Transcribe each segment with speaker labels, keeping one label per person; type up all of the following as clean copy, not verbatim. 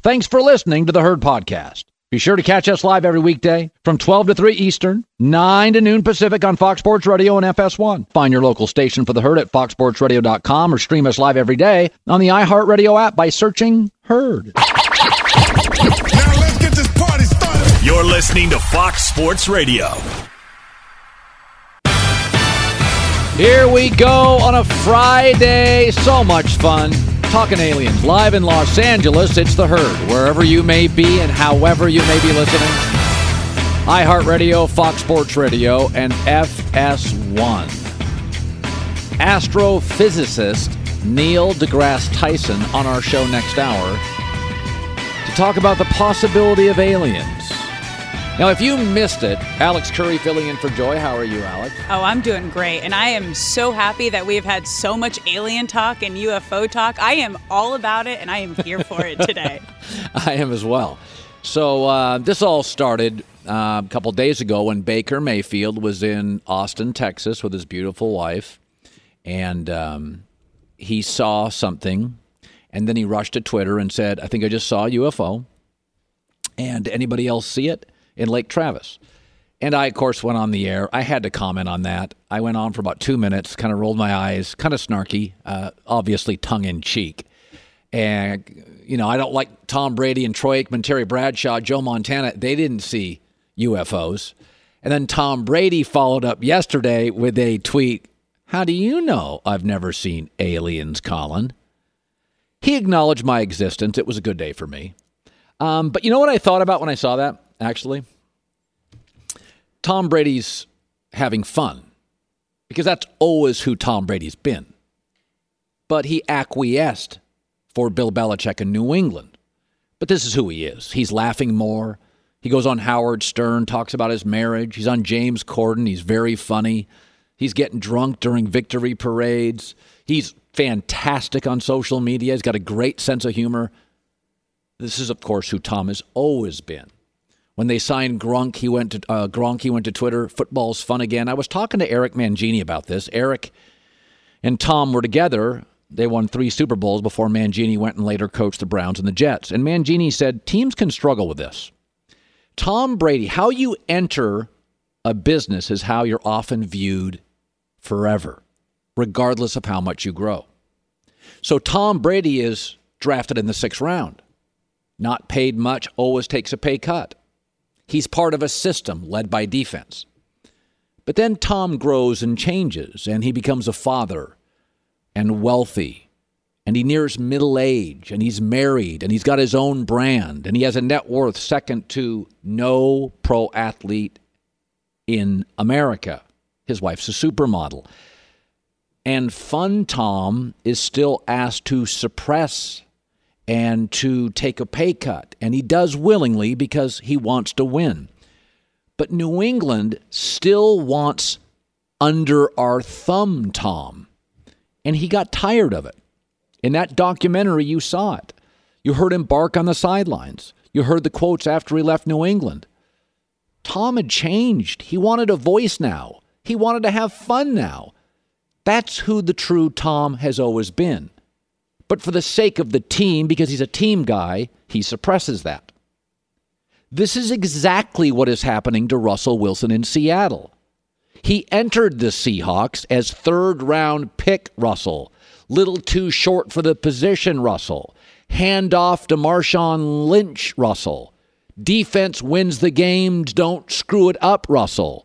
Speaker 1: Thanks for listening to the Herd Podcast. Be sure to catch us live every weekday from 12 to 3 Eastern, 9 to noon Pacific on Fox Sports Radio and FS1. Find your local station for the Herd at foxsportsradio.com or stream us live every day on the iHeartRadio app by searching Herd.
Speaker 2: Now let's get this party started.
Speaker 3: You're listening to Fox Sports Radio.
Speaker 1: Here we go on a Friday. So much fun. Talking aliens live in Los Angeles. It's the Herd. Wherever you may be and however you may be listening. iHeartRadio, Fox Sports Radio, and FS1. Astrophysicist Neil deGrasse Tyson on our show next hour to talk about the possibility of aliens. Now, if you missed it, Alex Curry filling in for Joy. How are you, Alex?
Speaker 4: Oh, I'm doing great. And I am so happy that we have had so much alien talk and UFO talk. I am all about it, and I am here for it today.
Speaker 1: I am as well. So this all started a couple days ago when Baker Mayfield was in Austin, Texas with his beautiful wife. And he saw something. And then he rushed to Twitter and said, I think I just saw a UFO. And anybody else see it? In Lake Travis. And I, of course, went on the air. I had to comment on that. I went on for about 2 minutes, kind of rolled my eyes, kind of snarky, obviously tongue-in-cheek. And, you know, I don't like Tom Brady and Troy Aikman, Terry Bradshaw, Joe Montana. They didn't see UFOs. And then Tom Brady followed up yesterday with a tweet, how do you know I've never seen aliens, Colin? He acknowledged my existence. It was a good day for me. But you know what I thought about when I saw that? Actually, Tom Brady's having fun because that's always who Tom Brady's been. But he acquiesced for Bill Belichick in New England. But this is who he is. He's laughing more. He goes on Howard Stern, talks about his marriage. He's on James Corden. He's very funny. He's getting drunk during victory parades. He's fantastic on social media. He's got a great sense of humor. This is, of course, who Tom has always been. When they signed Gronk, he went to Twitter. Football's fun again. I was talking to Eric Mangini about this. Eric and Tom were together. They won 3 Super Bowls before Mangini went and later coached the Browns and the Jets. And Mangini said, teams can struggle with this. Tom Brady, how you enter a business is how you're often viewed forever, regardless of how much you grow. So Tom Brady is drafted in the 6th round. Not paid much, always takes a pay cut. He's part of a system led by defense. But then Tom grows and changes, and he becomes a father and wealthy, and he nears middle age, and he's married, and he's got his own brand, and he has a net worth second to no pro athlete in America. His wife's a supermodel. And Fun Tom is still asked to suppress and to take a pay cut. And he does willingly because he wants to win. But New England still wants under our thumb Tom. And he got tired of it. In that documentary, you saw it. You heard him bark on the sidelines. You heard the quotes after he left New England. Tom had changed. He wanted a voice now. He wanted to have fun now. That's who the true Tom has always been. But for the sake of the team, because he's a team guy, he suppresses that. This is exactly what is happening to Russell Wilson in Seattle. He entered the Seahawks as 3rd-round pick Russell. Little too short for the position Russell. Handoff to Marshawn Lynch Russell. Defense wins the games, don't screw it up Russell.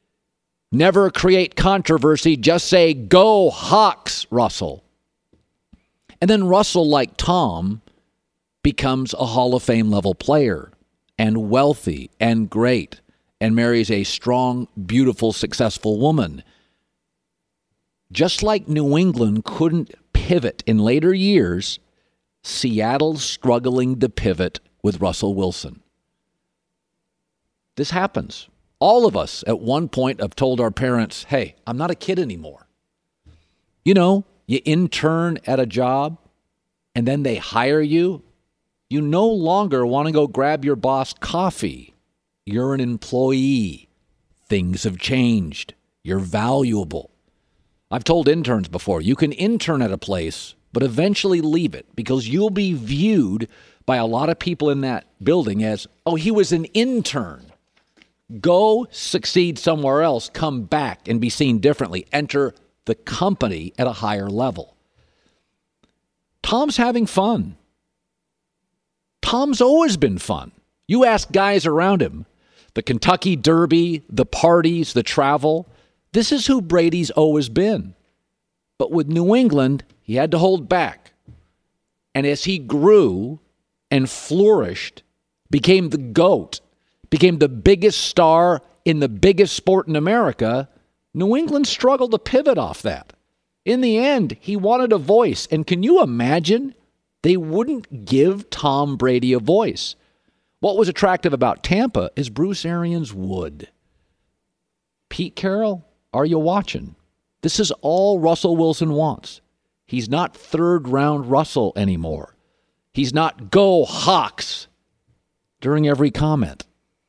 Speaker 1: Never create controversy, just say, go Hawks, Russell. And then Russell, like Tom, becomes a Hall of Fame level player and wealthy and great and marries a strong, beautiful, successful woman. Just like New England couldn't pivot in later years, Seattle's struggling to pivot with Russell Wilson. This happens. All of us at one point have told our parents, hey, I'm not a kid anymore. You know, you intern at a job and then they hire you. You no longer want to go grab your boss coffee. You're an employee. Things have changed. You're valuable. I've told interns before, you can intern at a place, but eventually leave it because you'll be viewed by a lot of people in that building as, oh, he was an intern. Go succeed somewhere else, come back and be seen differently. Enter the company at a higher level. Tom's having fun. Tom's always been fun. You ask guys around him, the Kentucky Derby, the parties, the travel, this is who Brady's always been. But with New England, he had to hold back. And as he grew and flourished, became the GOAT, became the biggest star in the biggest sport in America, New England struggled to pivot off that. In the end, he wanted a voice. And can you imagine? They wouldn't give Tom Brady a voice. What was attractive about Tampa is Bruce Arians would. Pete Carroll, are you watching? This is all Russell Wilson wants. He's not third-round Russell anymore. He's not go Hawks during every comment.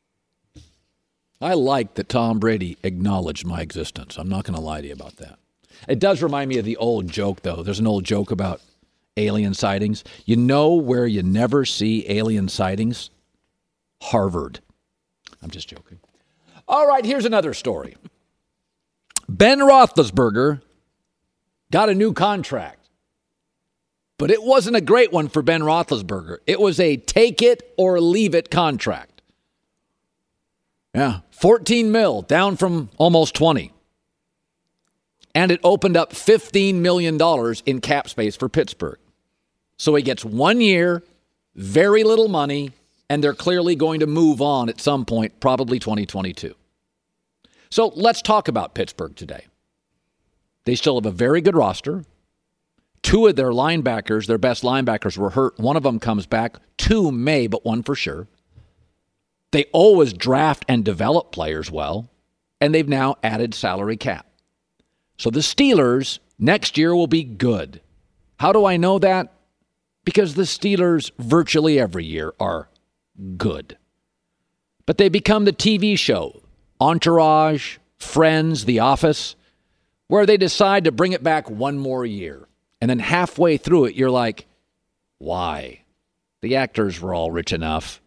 Speaker 1: I like that Tom Brady acknowledged my existence. I'm not going to lie to you about that. It does remind me of the old joke, though. There's an old joke about alien sightings. You know where you never see alien sightings? Harvard. I'm just joking. All right, here's another story. Ben Roethlisberger got a new contract. But it wasn't a great one for Ben Roethlisberger. It was a take it or leave it contract. Yeah, 14 mil, down from almost 20. And it opened up $15 million in cap space for Pittsburgh. So he gets 1 year, very little money, and they're clearly going to move on at some point, probably 2022. So let's talk about Pittsburgh today. They still have a very good roster. Two of their linebackers, their best linebackers, were hurt. One of them comes back. Two may, but one for sure. They always draft and develop players well, and they've now added salary cap. So the Steelers next year will be good. How do I know that? Because the Steelers virtually every year are good. But they become the TV show, Entourage, Friends, The Office, where they decide to bring it back one more year. And then halfway through it, you're like, why? The actors were all rich enough.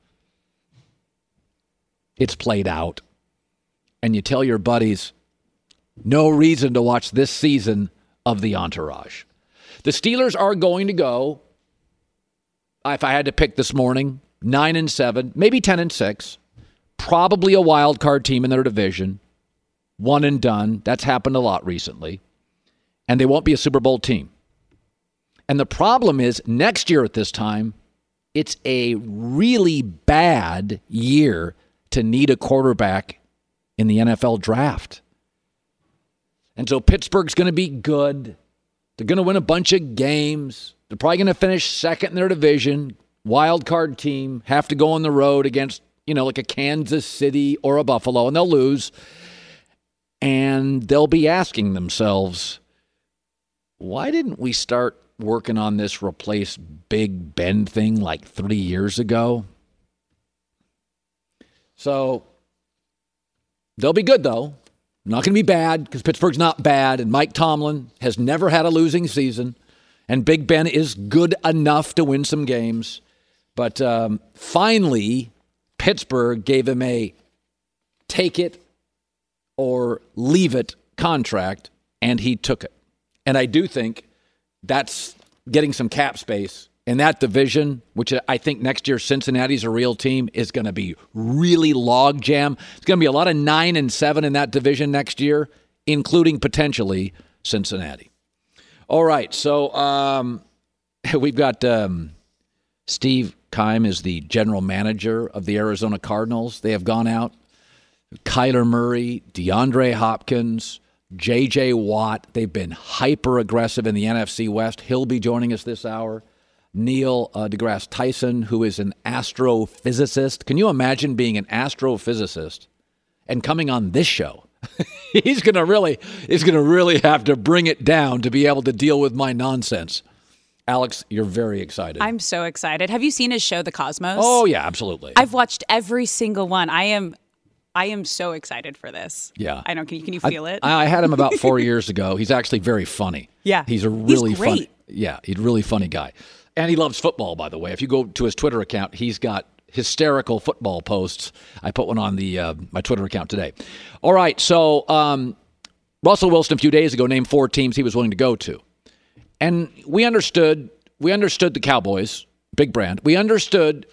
Speaker 1: It's played out. And you tell your buddies, no reason to watch this season of The Entourage. The Steelers are going to go, if I had to pick this morning, 9-7, maybe 10-6. Probably a wild card team in their division. One and done. That's happened a lot recently. And they won't be a Super Bowl team. And the problem is, next year at this time, it's a really bad year to need a quarterback in the NFL draft. And so Pittsburgh's going to be good. They're going to win a bunch of games. They're probably going to finish second in their division. Wild card team. Have to go on the road against, like a Kansas City or a Buffalo, and they'll lose. And they'll be asking themselves, why didn't we start working on this replace Big Ben thing like 3 years ago? So they'll be good, though. Not going to be bad because Pittsburgh's not bad. And Mike Tomlin has never had a losing season. And Big Ben is good enough to win some games. But finally, Pittsburgh gave him a take it or leave it contract, and he took it. And I do think that's getting some cap space in that division, which I think next year Cincinnati's a real team, is going to be really logjam. It's going to be a lot of 9-7 in that division next year, including potentially Cincinnati. All right, so we've got Steve Keim is the general manager of the Arizona Cardinals. They have gone out. Kyler Murray, DeAndre Hopkins, J.J. Watt. They've been hyper-aggressive in the NFC West. He'll be joining us this hour. Neil deGrasse Tyson, who is an astrophysicist. Can you imagine being an astrophysicist and coming on this show? He's going to really have to bring it down to be able to deal with my nonsense. Alex, you're very excited.
Speaker 4: I'm so excited. Have you seen his show, The Cosmos?
Speaker 1: Oh, yeah, absolutely.
Speaker 4: I've watched every single one. I am so excited for this.
Speaker 1: Yeah.
Speaker 4: I know. Can you feel it?
Speaker 1: I had him about 4 years ago. He's actually very funny.
Speaker 4: Yeah.
Speaker 1: He's a really
Speaker 4: great.
Speaker 1: He's a really funny guy. And he loves football, by the way. If you go to his Twitter account, he's got hysterical football posts. I put one on my Twitter account today. All right, so Russell Wilson a few days ago named 4 teams he was willing to go to. And we understood the Cowboys, big brand. We understood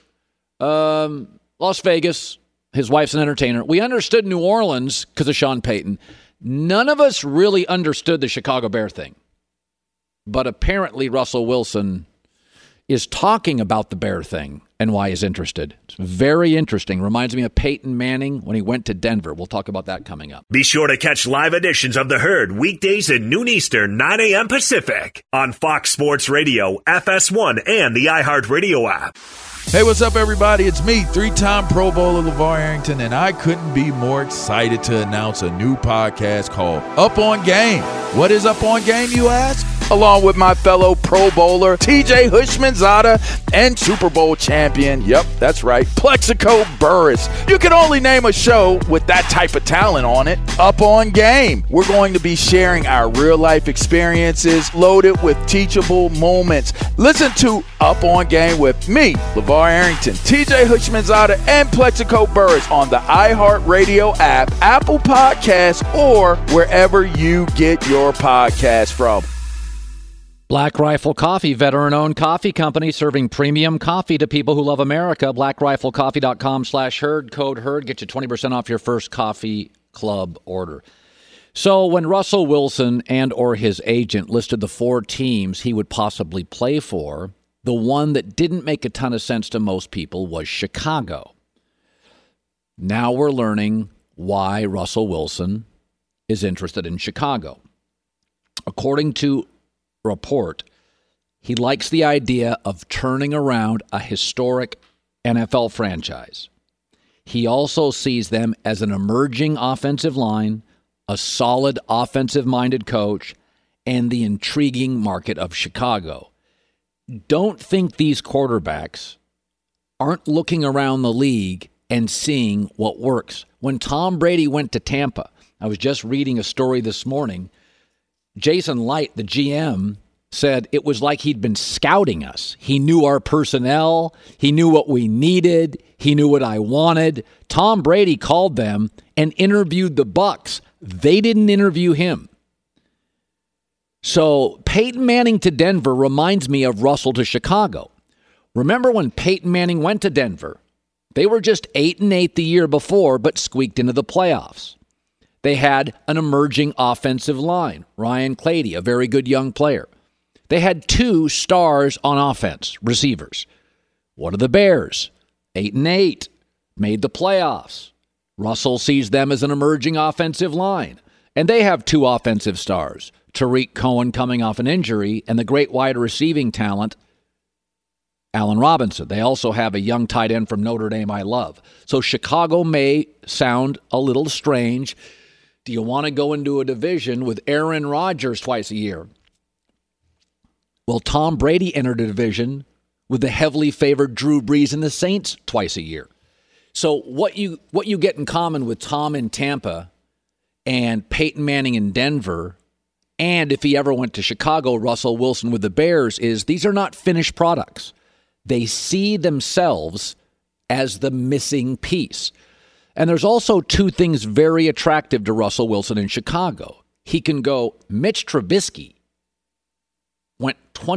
Speaker 1: Las Vegas, his wife's an entertainer. We understood New Orleans because of Sean Payton. None of us really understood the Chicago Bear thing. But apparently Russell Wilson is talking about the Bear thing and why he's interested. It's very interesting. Reminds me of Peyton Manning when he went to Denver. We'll talk about that coming up.
Speaker 3: Be sure to catch live editions of The Herd weekdays at noon Eastern, 9 a.m. Pacific on Fox Sports Radio, FS1, and the iHeartRadio app.
Speaker 5: Hey, what's up, everybody? It's me, 3-time Pro Bowler LeVar Arrington, and I couldn't be more excited to announce a new podcast called Up On Game. What is Up On Game, you ask? Along with my fellow Pro Bowler, TJ Houshmandzadeh, and Super Bowl champion, yep, that's right, Plexico Burress. You can only name a show with that type of talent on it. Up On Game. We're going to be sharing our real-life experiences loaded with teachable moments. Listen to Up On Game with me, LeVar Arrington, TJ Houshmandzadeh, and Plexico Burress on the iHeartRadio app, Apple Podcasts, or wherever you get your podcasts from.
Speaker 1: Black Rifle Coffee, veteran-owned coffee company serving premium coffee to people who love America. BlackRifleCoffee.com/herd. Code HERD. Get you 20% off your first coffee club order. So when Russell Wilson and or his agent listed the 4 teams he would possibly play for, the one that didn't make a ton of sense to most people was Chicago. Now we're learning why Russell Wilson is interested in Chicago. According to report, he likes the idea of turning around a historic NFL franchise. He also sees them as an emerging offensive line, a solid offensive-minded coach, and the intriguing market of Chicago. Don't think these quarterbacks aren't looking around the league and seeing what works. When Tom Brady went to Tampa, I was just reading a story this morning, Jason Light, the GM, said it was like he'd been scouting us. He knew our personnel. He knew what we needed. He knew what I wanted. Tom Brady called them and interviewed the Bucs. They didn't interview him. So Peyton Manning to Denver reminds me of Russell to Chicago. Remember when Peyton Manning went to Denver? They were just 8-8 the year before, but squeaked into the playoffs. They had an emerging offensive line, Ryan Clady, a very good young player. They had 2 stars on offense, receivers. What are the Bears? 8-8, made the playoffs. Russell sees them as an emerging offensive line. And they have 2 offensive stars, Tariq Cohen coming off an injury, and the great wide receiving talent, Allen Robinson. They also have a young tight end from Notre Dame I love. So Chicago may sound a little strange. Do you want to go into a division with Aaron Rodgers twice a year? Well, Tom Brady entered a division with the heavily favored Drew Brees and the Saints twice a year. So what you get in common with Tom in Tampa and Peyton Manning in Denver, and if he ever went to Chicago, Russell Wilson with the Bears, is these are not finished products. They see themselves as the missing piece. And there's also 2 things very attractive to Russell Wilson in Chicago. He can go, Mitch Trubisky went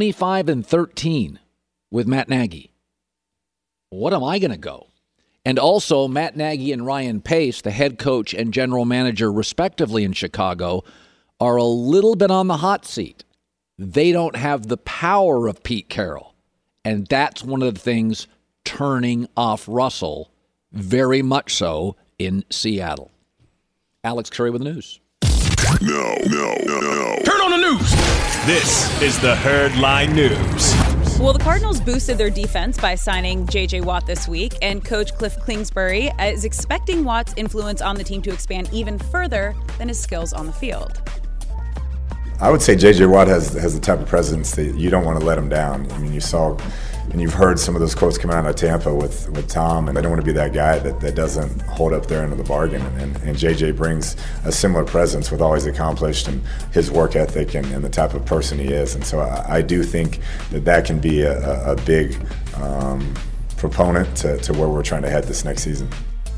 Speaker 1: 25-13 with Matt Nagy. What am I going to go? And also, Matt Nagy and Ryan Pace, the head coach and general manager respectively in Chicago, are a little bit on the hot seat. They don't have the power of Pete Carroll. And that's one of the things turning off Russell very much so in Seattle. Alex Curry with the news.
Speaker 2: No.
Speaker 3: Turn on the news. This is the Herd Line News.
Speaker 4: Well, the Cardinals boosted their defense by signing J.J. Watt this week, and Coach Cliff Kingsbury is expecting Watt's influence on the team to expand even further than his skills on the field.
Speaker 6: I would say J.J. Watt has the type of presence that you don't want to let him down. I mean, you saw And you've heard some of those quotes come out of Tampa with Tom, and I don't want to be that guy that doesn't hold up their end of the bargain. And JJ brings a similar presence with all he's accomplished and his work ethic and the type of person he is. And so I do think that can be a big proponent to where we're trying to head this next season.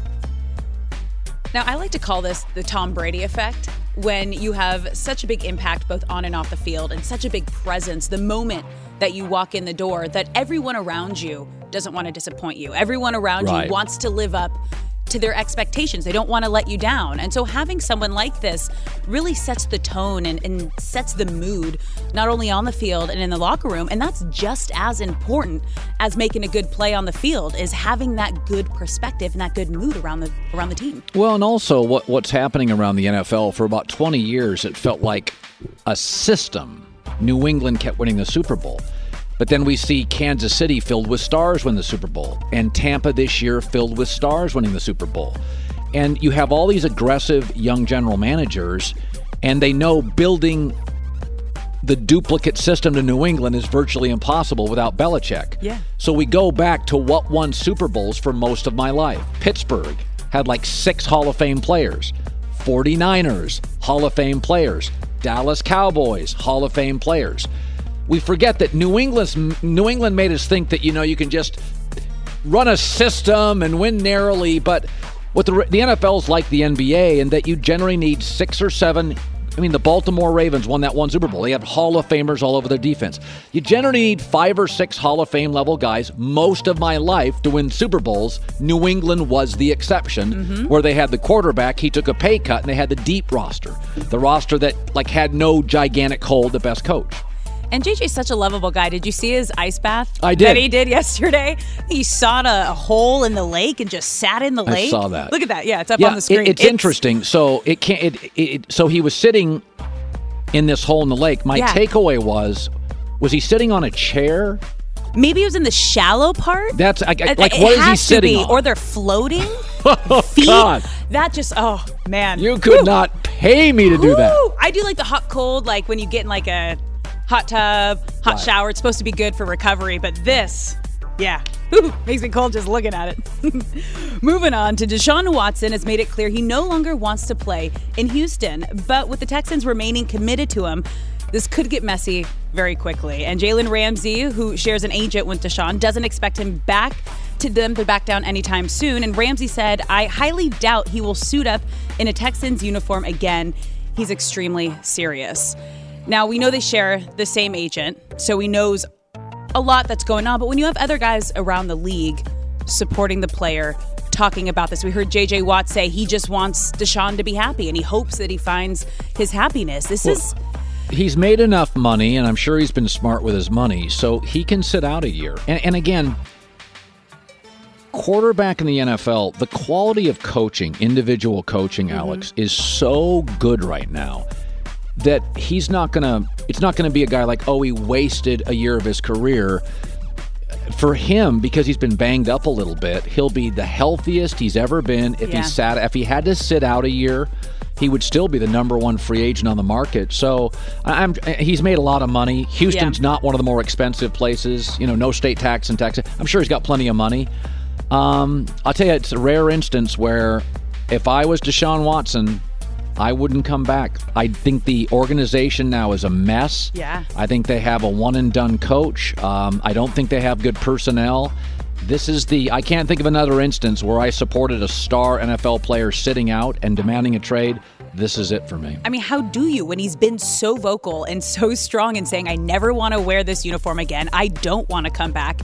Speaker 4: Now, I like to call this the Tom Brady effect, when you have such a big impact both on and off the field and such a big presence the moment that you walk in the door that everyone around you doesn't want to disappoint you. Everyone around you wants to live up to their expectations. They don't want to let you down. And so having someone like this really sets the tone and sets the mood, not only on the field and in the locker room. And that's just as important as making a good play on the field, is having that good perspective and that good mood around the team.
Speaker 1: Well, and also what's happening around the NFL, for about 20 years, it felt like a system. New England kept winning the Super Bowl. But then we see Kansas City filled with stars win the Super Bowl, and Tampa this year filled with stars winning the Super Bowl. And you have all these aggressive young general managers, and they know building the duplicate system to New England is virtually impossible without Belichick.
Speaker 4: Yeah.
Speaker 1: So we go back to what won Super Bowls for most of my life. Pittsburgh had like 6 Hall of Fame players. 49ers, Hall of Fame players. Dallas Cowboys, Hall of Fame players. We forget that New England made us think that, you can just run a system and win narrowly, but what the NFL's like the NBA, and that you generally need 6 or 7. I mean, the Baltimore Ravens won that one Super Bowl. They had Hall of Famers all over their defense. You generally need 5 or 6 Hall of Fame level guys most of my life to win Super Bowls. New England was the exception, where they had the quarterback. He took a pay cut, and they had the deep roster, the roster that had no gigantic hole, the best coach.
Speaker 4: And JJ's such a lovable guy. Did you see his ice bath
Speaker 1: I did.
Speaker 4: that he did yesterday? He sawed a hole in the lake and just sat in the lake.
Speaker 1: I saw that.
Speaker 4: Look at that. Yeah, it's up on the screen.
Speaker 1: It's interesting. So so he was sitting in this hole in the lake. My takeaway was he sitting on a chair?
Speaker 4: Maybe he was in the shallow part.
Speaker 1: That's what is he sitting on?
Speaker 4: Or they're floating.
Speaker 1: Oh,
Speaker 4: feet.
Speaker 1: God.
Speaker 4: That just, oh, man.
Speaker 1: You could not pay me to do that.
Speaker 4: I do like the hot cold, like when you get in like a hot tub, hot shower. It's supposed to be good for recovery, but this, makes me cold just looking at it. Moving on to Deshaun Watson has made it clear he no longer wants to play in Houston, but with the Texans remaining committed to him, this could get messy very quickly. And Jalen Ramsey, who shares an agent with Deshaun, doesn't expect him to back down anytime soon. And Ramsey said, "I highly doubt he will suit up in a Texans uniform again. He's extremely serious." Now, we know they share the same agent, so he knows a lot that's going on. But when you have other guys around the league supporting the player, talking about this, we heard J.J. Watt say he just wants Deshaun to be happy, and he hopes that he finds his happiness. He's
Speaker 1: made enough money, and I'm sure he's been smart with his money, so he can sit out a year. And again, quarterback in the NFL, the quality of coaching, individual coaching, Alex, is so good right now that it's not going to be a guy like, he wasted a year of his career. For him, because he's been banged up a little bit, he'll be the healthiest he's ever been. If he had to sit out a year, he would still be the number 1 free agent on the market. So he's made a lot of money. Houston's not one of the more expensive places. No state tax in Texas. I'm sure he's got plenty of money. I'll tell you, it's a rare instance where if I was Deshaun Watson, I wouldn't come back. I think the organization now is a mess.
Speaker 4: Yeah.
Speaker 1: I think they have a one-and-done coach. I don't think they have good personnel. I can't think of another instance where I supported a star NFL player sitting out and demanding a trade. This is it for me.
Speaker 4: I mean, how do you, when he's been so vocal and so strong and saying, I never want to wear this uniform again, I don't want to come back.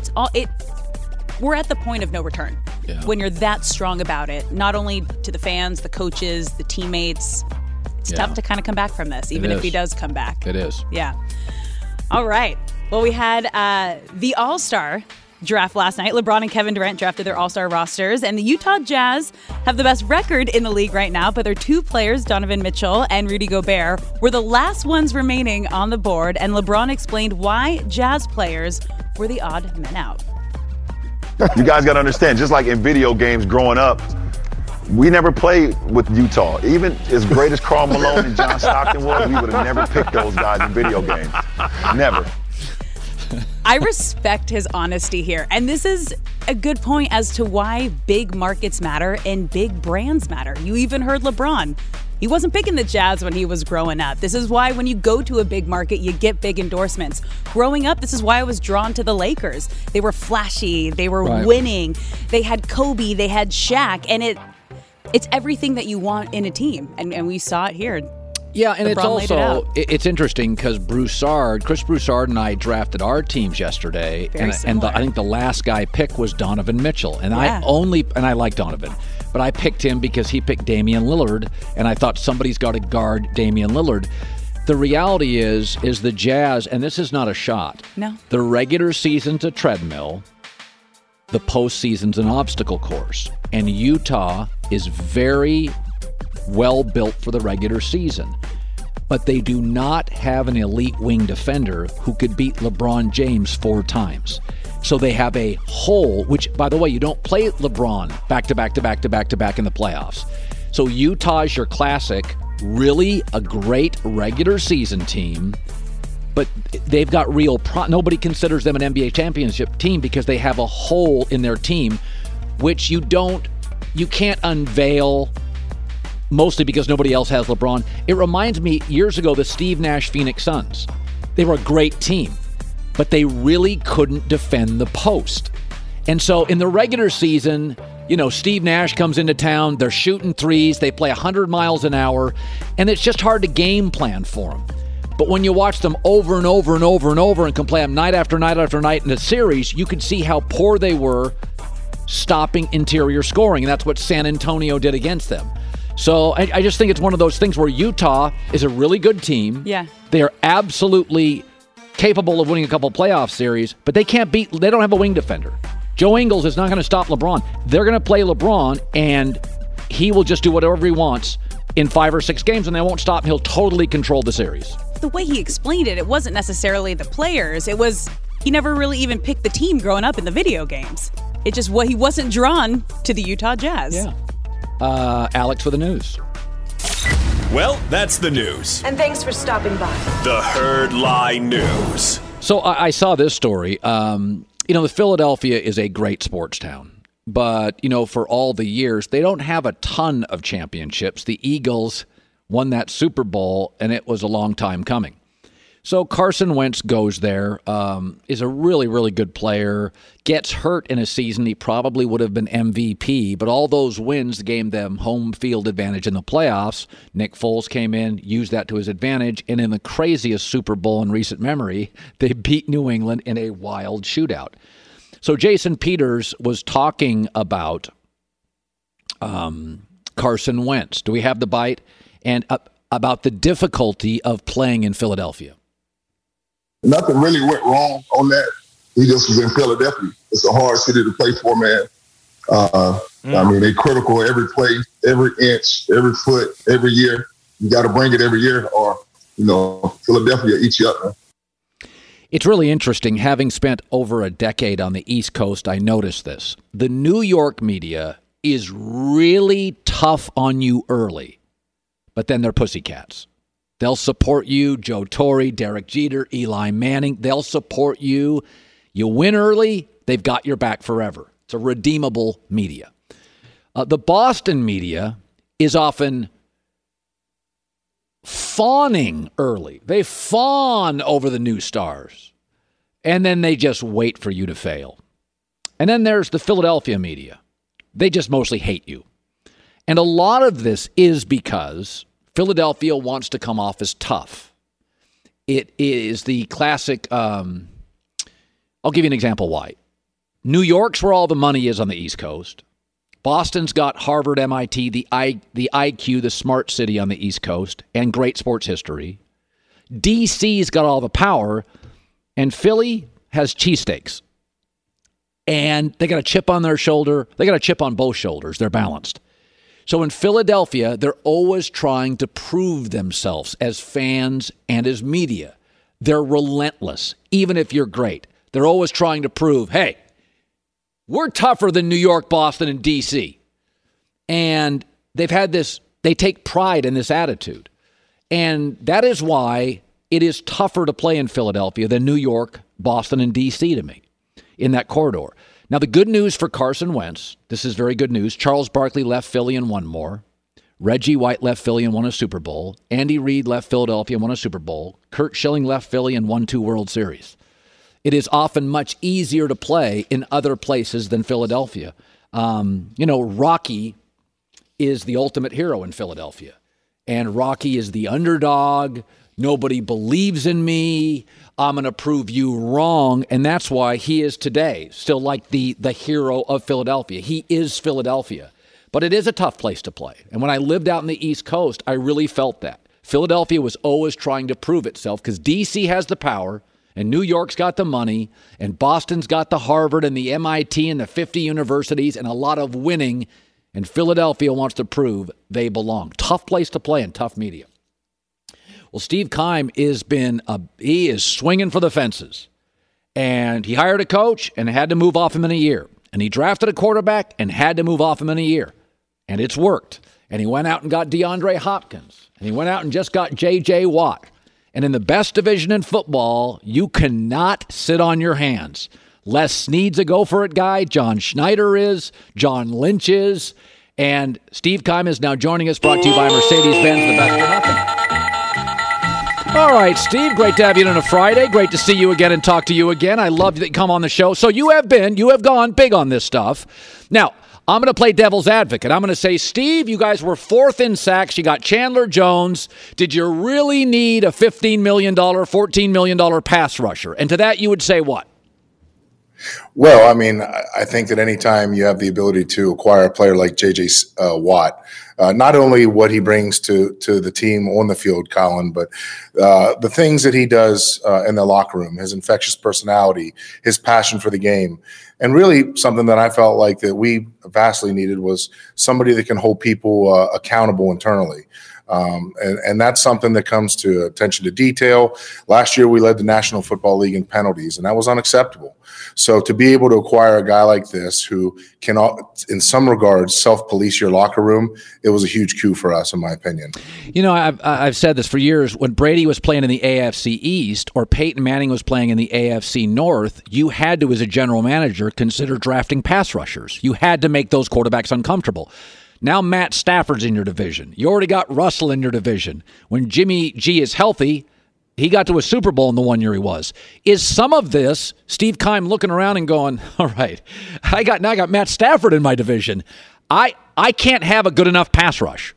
Speaker 4: We're at the point of no return when you're that strong about it, not only to the fans, the coaches, the teammates. It's tough to kind of come back from this, even if he does come back.
Speaker 1: It is.
Speaker 4: Yeah. All right. Well, we had the All-Star draft last night. LeBron and Kevin Durant drafted their All-Star rosters, and the Utah Jazz have the best record in the league right now, but their 2 players, Donovan Mitchell and Rudy Gobert, were the last ones remaining on the board, and LeBron explained why Jazz players were the odd men out.
Speaker 7: You guys got to understand, just like in video games growing up, we never played with Utah. Even as great as Karl Malone and John Stockton was, we would have never picked those guys in video games. Never.
Speaker 4: I respect his honesty here. And this is a good point as to why big markets matter and big brands matter. You even heard LeBron. He wasn't picking the Jazz when he was growing up. This is why when you go to a big market, you get big endorsements. Growing up, this is why I was drawn to the Lakers. They were flashy. They were winning. They had Kobe. They had Shaq. And it's everything that you want in a team. And we saw it here.
Speaker 1: Yeah, and
Speaker 4: LeBron
Speaker 1: it's also
Speaker 4: it
Speaker 1: it's interesting because Chris Broussard and I drafted our teams yesterday, and I think the last guy picked was Donovan Mitchell, and I like Donovan, but I picked him because he picked Damian Lillard, and I thought somebody's got to guard Damian Lillard. The reality is the Jazz, and this is not a shot.
Speaker 4: No,
Speaker 1: the regular season's a treadmill, the postseason's an obstacle course, and Utah is very well built for the regular season, but they do not have an elite wing defender who could beat LeBron James 4 times. So they have a hole, which, by the way, you don't play LeBron back to back in the playoffs. So Utah is your classic, really a great regular season team, but they've got real nobody considers them an NBA championship team because they have a hole in their team, which you can't unveil, mostly because nobody else has LeBron. It reminds me, years ago, the Steve Nash Phoenix Suns. They were a great team, but they really couldn't defend the post. And so in the regular season, Steve Nash comes into town, they're shooting threes, they play 100 miles an hour, and it's just hard to game plan for them. But when you watch them over and over and over and over and can play them night after night after night in a series, you could see how poor they were stopping interior scoring, and that's what San Antonio did against them. So I just think it's one of those things where Utah is a really good team.
Speaker 4: Yeah.
Speaker 1: They are absolutely capable of winning a couple playoff series, but they don't have a wing defender. Joe Ingles is not going to stop LeBron. They're going to play LeBron, and he will just do whatever he wants in 5 or 6 games, and they won't stop him. He'll totally control the series.
Speaker 4: The way he explained it wasn't necessarily the players. It was he never really even picked the team growing up in the video games. It just he wasn't drawn to the Utah Jazz.
Speaker 1: Yeah. Alex for the news.
Speaker 3: Well, that's the news.
Speaker 8: And thanks for stopping by.
Speaker 3: The Herd Lie News.
Speaker 1: So I saw this story. The Philadelphia is a great sports town, but, for all the years, they don't have a ton of championships. The Eagles won that Super Bowl, and it was a long time coming. So Carson Wentz goes there, is a really, really good player, gets hurt in a season he probably would have been MVP, but all those wins gave them home field advantage in the playoffs. Nick Foles came in, used that to his advantage, and in the craziest Super Bowl in recent memory, they beat New England in a wild shootout. So Jason Peters was talking about Carson Wentz. Do we have the bite? And about the difficulty of playing in Philadelphia.
Speaker 9: Nothing really went wrong on that. He just was in Philadelphia. It's a hard city to play for, man. I mean, they're critical every play, every inch, every foot, every year. You got to bring it every year or, Philadelphia eats you up, man.
Speaker 1: It's really interesting. Having spent over a decade on the East Coast, I noticed this. The New York media is really tough on you early, but then they're pussycats. They'll support you, Joe Torre, Derek Jeter, Eli Manning. They'll support you. You win early, they've got your back forever. It's a redeemable media. The Boston media is often fawning early. They fawn over the new stars, and then they just wait for you to fail. And then there's the Philadelphia media. They just mostly hate you. And a lot of this is because Philadelphia wants to come off as tough. It is the classic, I'll give you an example why. New York's where all the money is on the East Coast. Boston's got Harvard, MIT, the IQ, the smart city on the East Coast, and great sports history. DC's got all the power, and Philly has cheesesteaks. And they got a chip on their shoulder. They got a chip on both shoulders. They're balanced. So in Philadelphia, they're always trying to prove themselves as fans and as media. They're relentless, even if you're great. They're always trying to prove, hey, we're tougher than New York, Boston, and D.C. And they've had this, they take pride in this attitude. And that is why it is tougher to play in Philadelphia than New York, Boston and D.C. to me in that corridor. Now, the good news for Carson Wentz, this is very good news. Charles Barkley left Philly and won more. Reggie White left Philly and won a Super Bowl. Andy Reid left Philadelphia and won a Super Bowl. Kurt Schilling left Philly and won 2 World Series. It is often much easier to play in other places than Philadelphia. Rocky is the ultimate hero in Philadelphia. And Rocky is the underdog. Nobody believes in me. I'm going to prove you wrong. And that's why he is today still like the hero of Philadelphia. He is Philadelphia. But it is a tough place to play. And when I lived out in the East Coast, I really felt that. Philadelphia was always trying to prove itself because D.C. has the power, and New York's got the money, and Boston's got the Harvard and the MIT and the 50 universities and a lot of winning, and Philadelphia wants to prove they belong. Tough place to play and tough media. Well, Steve Keim he is swinging for the fences, and he hired a coach and had to move off him in a year, and he drafted a quarterback and had to move off him in a year. And it's worked. And he went out and got DeAndre Hopkins. And he went out and just got J.J. Watt. And in the best division in football, you cannot sit on your hands. Les Snead's a go-for-it guy. John Schneider is. John Lynch is. And Steve Keim is now joining us, brought to you by Mercedes-Benz, the best for nothing. All right, Steve, great to have you on a Friday. Great to see you again and talk to you again. I love that you come on the show. So you have gone big on this stuff. Now, I'm going to play devil's advocate. I'm going to say, Steve, you guys were 4th in sacks. You got Chandler Jones. Did you really need a $15 million, $14 million pass rusher? And to that, you would say what?
Speaker 8: Well, I mean, I think that anytime you have the ability to acquire a player like J.J. Watt, not only what he brings to the team on the field, Colin, but the things that he does in the locker room, his infectious personality, his passion for the game, and really something that I felt like that we vastly needed was somebody that can hold people accountable internally. And that's something that comes to attention to detail. Last year, we led the National Football League in penalties, and that was unacceptable. So to be able to acquire a guy like this who can, in some regards, self-police your locker room, it was a huge coup for us, in my opinion. You know, I've said this for years. When Brady was playing in the AFC East or Peyton Manning was playing in the AFC North, you had to, as a general manager, consider drafting pass rushers. You had to make those quarterbacks uncomfortable. Now Matt Stafford's in your division. You already got Russell in your division. When Jimmy G is healthy, he got to a Super Bowl in the 1 year he was. Is some of this Steve Keim looking around and going, all right, I got Matt Stafford in my division. I can't have a good enough pass rush.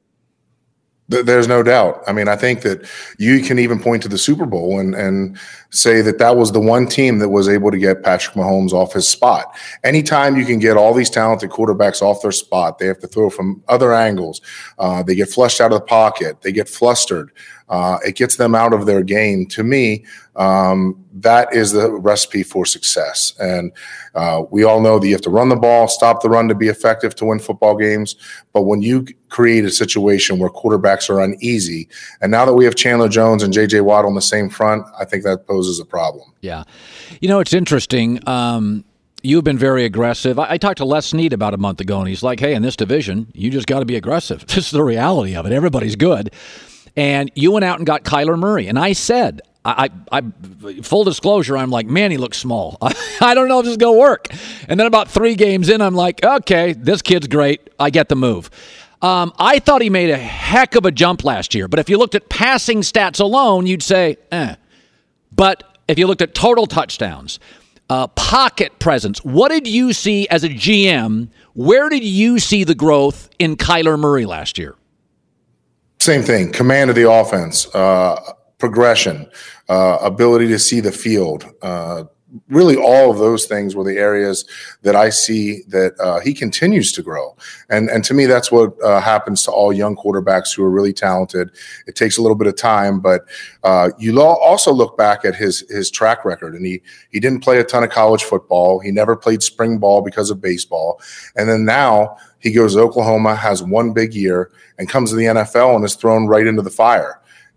Speaker 8: There's no doubt. I mean, I think that you can even point to the Super Bowl and say that was the one team that was able to get Patrick Mahomes off his spot. Anytime you can get all these talented quarterbacks off their spot, they have to throw from other angles. They get flushed out of the pocket. They get flustered. It gets them out of their game. To me, that is the recipe for success. And we all know that you have to run the ball, stop the run to be effective to win football games. But when you create a situation where quarterbacks are uneasy, and now that we have Chandler Jones and J.J. Watt on the same front, I think that poses a problem. Yeah. You know, it's interesting. You've been very aggressive. I talked to Les Snead about a month ago, and he's like, hey, in this division, you just got to be aggressive. This is the reality of it. Everybody's good. And you went out and got Kyler Murray. And I said, I full disclosure, I'm like, man, he looks small. I don't know if this is going to work. And then about 3 games in, I'm like, okay, this kid's great. I get the move. I thought he made a heck of a jump last year. But if you looked at passing stats alone, you'd say, But if you looked at total touchdowns, pocket presence, what did you see as a GM? Where did you see the growth in Kyler Murray last year? Same thing. Command of the offense, progression, ability to see the field. Really, all of those things were the areas that I see that he continues to grow. And to me, that's what happens to all young quarterbacks who are really talented. It takes a little bit of time, but you also look back at his track record. And he didn't play a ton of college football. He never played spring ball because of baseball. And then now he goes to Oklahoma, has one big year, and comes to the NFL and is thrown right into the fire.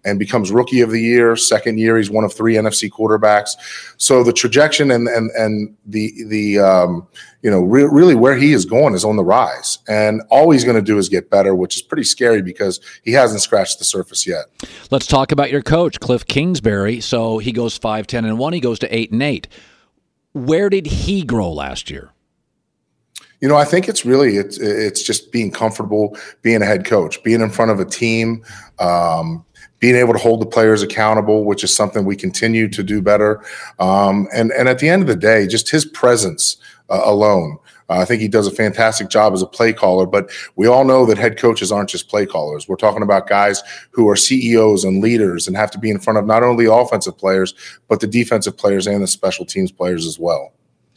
Speaker 8: and becomes Rookie of the Year. Second year, he's one of 3 NFC quarterbacks. So the trajectory and the really where he is going is on the rise. And all he's going to do is get better, which is pretty scary because he hasn't scratched the surface yet.
Speaker 1: Let's talk about your coach, Cliff Kingsbury. So he goes 5-10-1. He goes to 8-8. Where did he grow last year?
Speaker 8: I think it's just being comfortable being a head coach, being in front of a team, being able to hold the players accountable, which is something we continue to do better. And at the end of the day, just his presence alone, I think he does a fantastic job as a play caller. But we all know that head coaches aren't just play callers. We're talking about guys who are CEOs and leaders and have to be in front of not only offensive players, but the defensive players and the special teams players as well.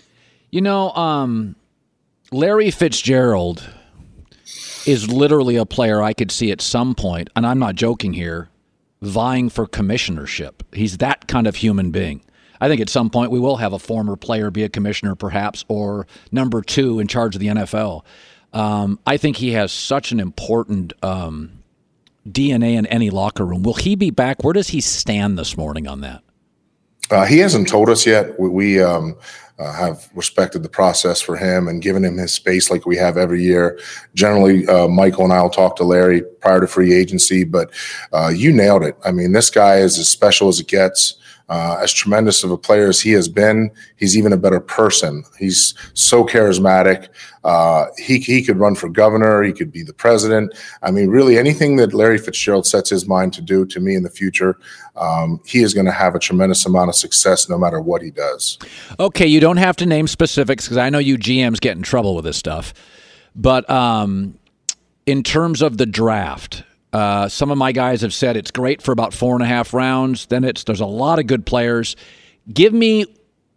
Speaker 1: Larry Fitzgerald is literally a player I could see at some point, and I'm not joking here, vying for commissionership. He's that kind of human being. I think at some point we will have a former player be a commissioner perhaps, or number 2 in charge of the NFL. I think he has such an important DNA in any locker room. Will he be back? Where does he stand this morning on that?
Speaker 8: He hasn't told us yet. We have respected the process for him and given him his space like we have every year. Generally, Michael and I will talk to Larry prior to free agency, but you nailed it. I mean, this guy is as special as it gets. As tremendous of a player as he has been, he's even a better person. He's so charismatic. He could run for governor. He could be the president. I mean, really anything that Larry Fitzgerald sets his mind to do, to me in the future, he is going to have a tremendous amount of success no matter what he does.
Speaker 1: Okay, you don't have to name specifics because I know you GMs get in trouble with this stuff. But in terms of the draft, some of my guys have said it's great for about 4.5 rounds. Then there's a lot of good players. Give me,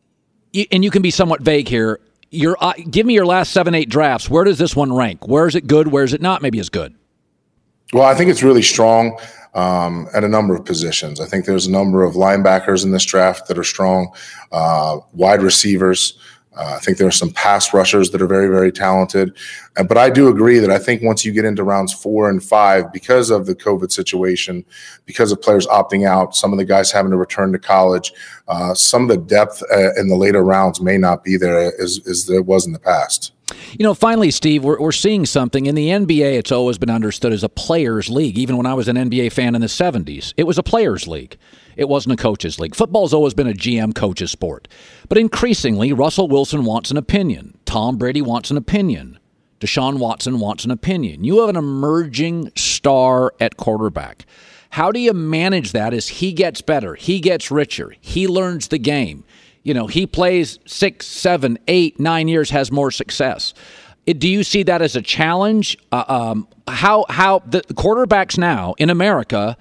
Speaker 1: and you can be somewhat vague here, give me your last 7-8 drafts. Where does this one rank? Where is it good? Where is it not maybe as good?
Speaker 8: Well, I think it's really strong at a number of positions. I think there's a number of linebackers in this draft that are strong, wide receivers. I think there are some pass rushers that are very, very talented. But I do agree that I think once you get into rounds 4 and 5, because of the COVID situation, because of players opting out, some of the guys having to return to college, some of the depth in the later rounds may not be there as there was in the past.
Speaker 1: Finally, Steve, we're seeing something. In the NBA, it's always been understood as a players' league. Even when I was an NBA fan in the 70s, it was a players' league. It wasn't a coaches' league. Football's always been a GM coaches sport. But increasingly, Russell Wilson wants an opinion. Tom Brady wants an opinion. Deshaun Watson wants an opinion. You have an emerging star at quarterback. How do you manage that as he gets better, he gets richer, he learns the game? He plays 6, 7, 8, 9 years, has more success. Do you see that as a challenge? How the quarterbacks now in America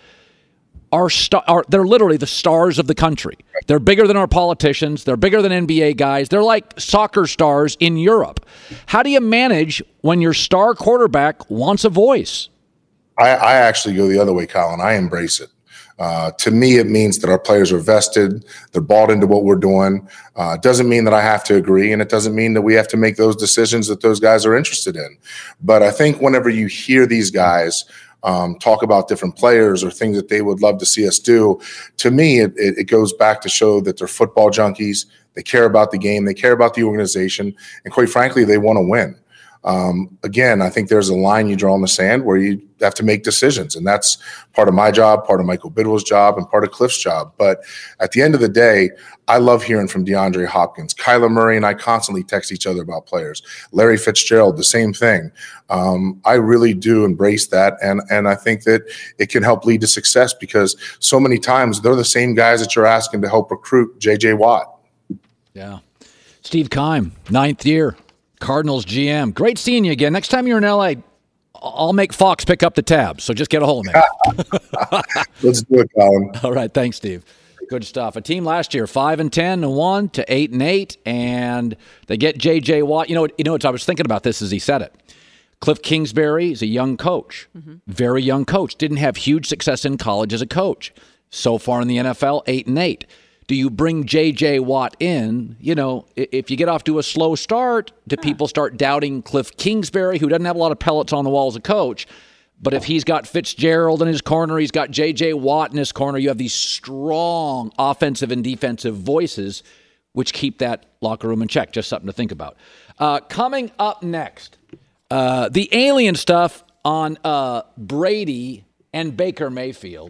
Speaker 1: they're literally the stars of the country. They're bigger than our politicians. They're bigger than NBA guys. They're like soccer stars in Europe. How do you manage when your star quarterback wants a voice?
Speaker 8: I actually go the other way, Colin. I embrace it. To me, it means that our players are vested. They're bought into what we're doing. It doesn't mean that I have to agree, and it doesn't mean that we have to make those decisions that those guys are interested in. But I think whenever you hear these guys talk about different players or things that they would love to see us do, to me, it goes back to show that they're football junkies. They care about the game. They care about the organization. And quite frankly, they want to win. Again, I think there's a line you draw in the sand where you have to make decisions. And that's part of my job, part of Michael Bidwell's job, and part of Cliff's job. But at the end of the day, I love hearing from DeAndre Hopkins. Kyler Murray and I constantly text each other about players. Larry Fitzgerald, the same thing. I really do embrace that. And I think that it can help lead to success because so many times they're the same guys that you're asking to help recruit J.J. Watt.
Speaker 1: Yeah. Steve Keim, 9th year. Cardinals GM. Great seeing you again. Next time you're in L.A., I'll make Fox pick up the tab, so just get a hold of me.
Speaker 8: Let's do it, Colin.
Speaker 1: All right, thanks, Steve. Good stuff. A team last year, 5-10-1 to 8-8, and they get J.J. Watt. I was thinking about this as he said it. Cliff Kingsbury is a young coach, very young coach. Didn't have huge success in college as a coach. So far in the NFL, 8-8. Do you bring J.J. Watt in? If you get off to a slow start, do people start doubting Cliff Kingsbury, who doesn't have a lot of pellets on the wall as a coach? But if he's got Fitzgerald in his corner, he's got J.J. Watt in his corner, you have these strong offensive and defensive voices which keep that locker room in check. Just something to think about. Coming up next, the alien stuff on Brady and Baker Mayfield.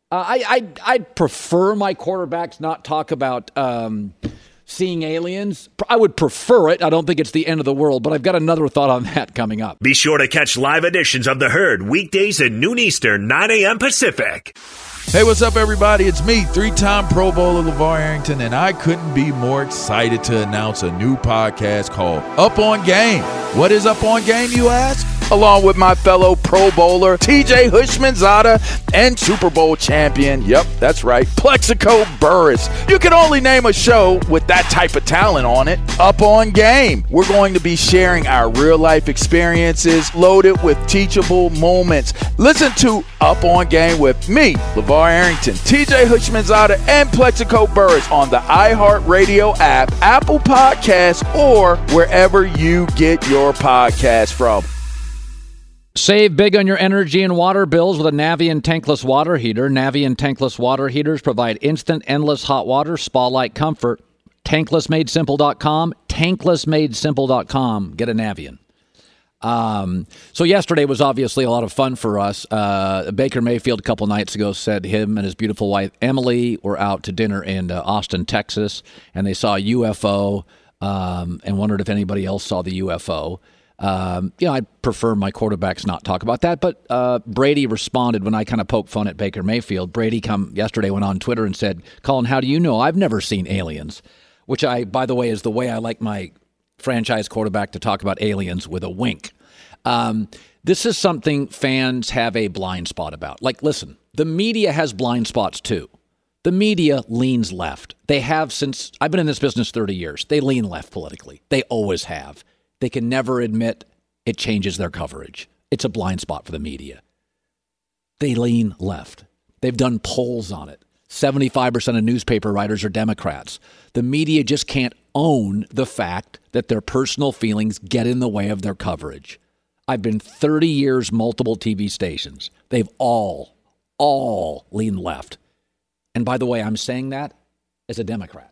Speaker 1: I'd prefer my quarterbacks not talk about seeing aliens. I would prefer it. I don't think it's the end of the world, but I've got another thought on that coming up.
Speaker 3: Be sure to catch live editions of The Herd weekdays at noon Eastern, 9 a.m. Pacific.
Speaker 5: Hey, what's up, everybody? It's me, three-time Pro Bowler LeVar Arrington, and I couldn't be more excited to announce a new podcast called Up On Game. What is Up On Game, you ask? Along with my fellow Pro Bowler, TJ Houshmandzadeh, and Super Bowl champion, yep, that's right, Plexico Burress. You can only name a show with that type of talent on it. Up On Game. We're going to be sharing our real-life experiences loaded with teachable moments. Listen to Up On Game with me, LeVar Arrington, TJ Houshmandzadeh, and Plexico Burress on the iHeartRadio app, Apple Podcasts, or wherever you get your podcasts from.
Speaker 1: Save big on your energy and water bills with a Navien tankless water heater. Navien tankless water heaters provide instant, endless hot water, spa-like comfort. Tanklessmadesimple.com, tanklessmadesimple.com. Get a Navien. So yesterday was obviously a lot of fun for us. Baker Mayfield a couple nights ago said him and his beautiful wife Emily were out to dinner in Austin, Texas, and they saw a UFO and wondered if anybody else saw the UFO. I'd prefer my quarterbacks not talk about that, but Brady responded when I kind of poked fun at Baker Mayfield. Brady yesterday went on Twitter and said, Colin, how do you know? I've never seen aliens, which by the way, is the way I like my franchise quarterback to talk about aliens, with a wink. This is something fans have a blind spot about. Like, listen, the media has blind spots too. The media leans left. They have since I've been in this business 30 years. They lean left politically. They always have. They can never admit it changes their coverage. It's a blind spot for the media. They lean left. They've done polls on it. 75% of newspaper writers are Democrats. The media just can't own the fact that their personal feelings get in the way of their coverage. I've been 30 years, multiple TV stations. They've all leaned left. And by the way, I'm saying that as a Democrat.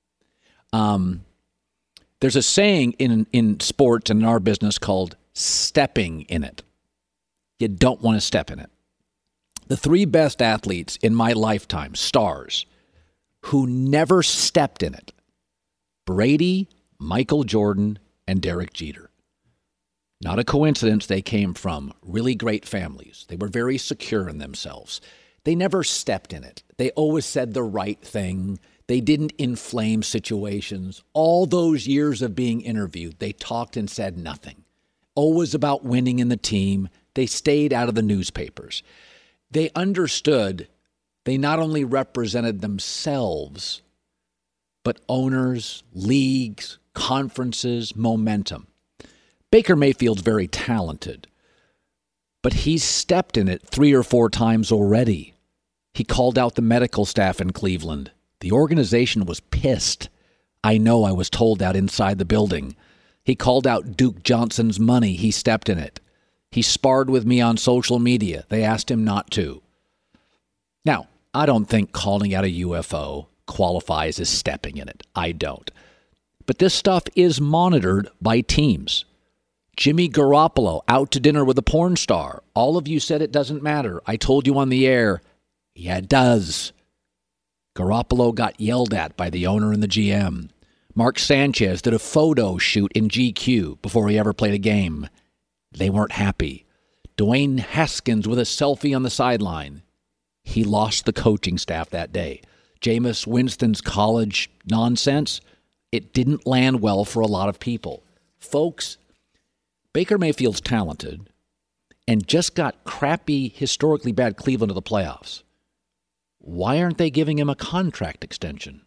Speaker 1: There's a saying in sports and in our business called stepping in it. You don't want to step in it. The three best athletes in my lifetime, stars, who never stepped in it: Brady, Michael Jordan, and Derek Jeter. Not a coincidence they came from really great families. They were very secure in themselves. They never stepped in it. They always said the right thing. They didn't inflame situations. All those years of being interviewed, they talked and said nothing. Always about winning in the team. They stayed out of the newspapers. They understood they not only represented themselves, but owners, leagues, conferences, momentum. Baker Mayfield's very talented, but he's stepped in it 3 or 4 times already. He called out the medical staff in Cleveland. The organization was pissed. I know, I was told that inside the building. He called out Duke Johnson's money. He stepped in it. He sparred with me on social media. They asked him not to. Now, I don't think calling out a UFO qualifies as stepping in it. I don't. But this stuff is monitored by teams. Jimmy Garoppolo out to dinner with a porn star. All of you said it doesn't matter. I told you on the air. Yeah, it does. Garoppolo got yelled at by the owner and the GM. Mark Sanchez did a photo shoot in GQ before he ever played a game. They weren't happy. Dwayne Haskins with a selfie on the sideline. He lost the coaching staff that day. Jameis Winston's college nonsense, it didn't land well for a lot of people. Folks, Baker Mayfield's talented and just got crappy, historically bad Cleveland to the playoffs. Why aren't they giving him a contract extension?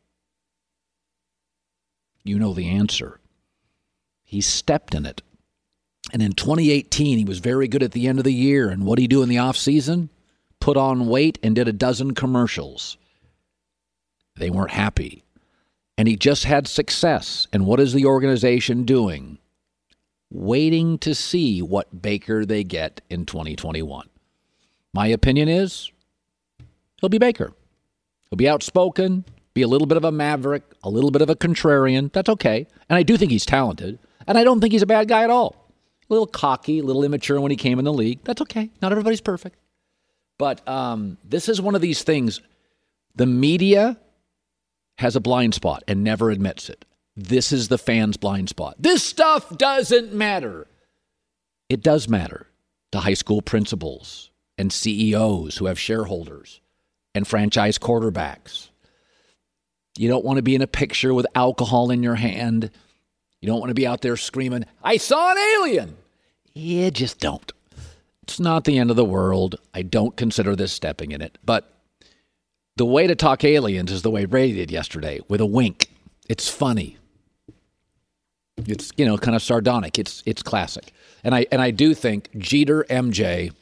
Speaker 1: You know the answer. He stepped in it. And in 2018, he was very good at the end of the year. And what did he do in the offseason? Put on weight and did a dozen commercials. They weren't happy. And he just had success. And what is the organization doing? waiting to see what Baker they get in 2021. My opinion is he'll be Baker. He'll be outspoken, be a little bit of a maverick, a little bit of a contrarian. That's okay. And I do think he's talented. And I don't think he's a bad guy at all. A little cocky, a little immature when he came in the league. That's okay. Not everybody's perfect. But this is one of these things. The media has a blind spot and never admits it. This is the fans' blind spot. This stuff doesn't matter. It does matter to high school principals and CEOs who have shareholders and franchise quarterbacks. You don't want to be in a picture with alcohol in your hand. You don't want to be out there screaming, I saw an alien. You just don't. It's not the end of the world. I don't consider this stepping in it. But the way to talk aliens is the way Ray did yesterday, with a wink. It's funny. It's, kind of sardonic. It's classic. And I do think Jeter, MJ,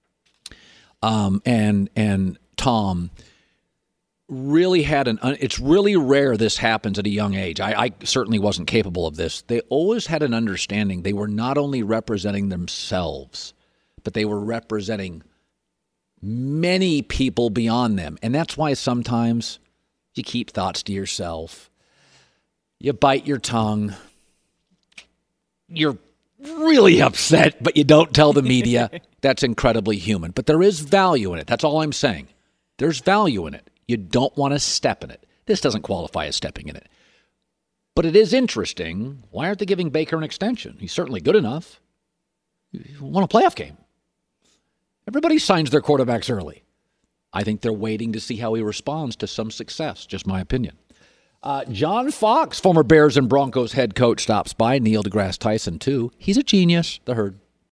Speaker 1: and Tom really had it's really rare this happens at a young age. I certainly wasn't capable of this. They always had an understanding they were not only representing themselves, but they were representing many people beyond them. And that's why sometimes you keep thoughts to yourself. You bite your tongue. You're really upset, but you don't tell the media. That's incredibly human. But there is value in it. That's all I'm saying. There's value in it. You don't want to step in it. This doesn't qualify as stepping in it. But it is interesting. Why aren't they giving Baker an extension? He's certainly good enough. You want a playoff game. Everybody signs their quarterbacks early. I think they're waiting to see how he responds to some success. Just my opinion. John Fox, former Bears and Broncos head coach, stops by. Neil deGrasse Tyson, too. He's a genius. The Herd.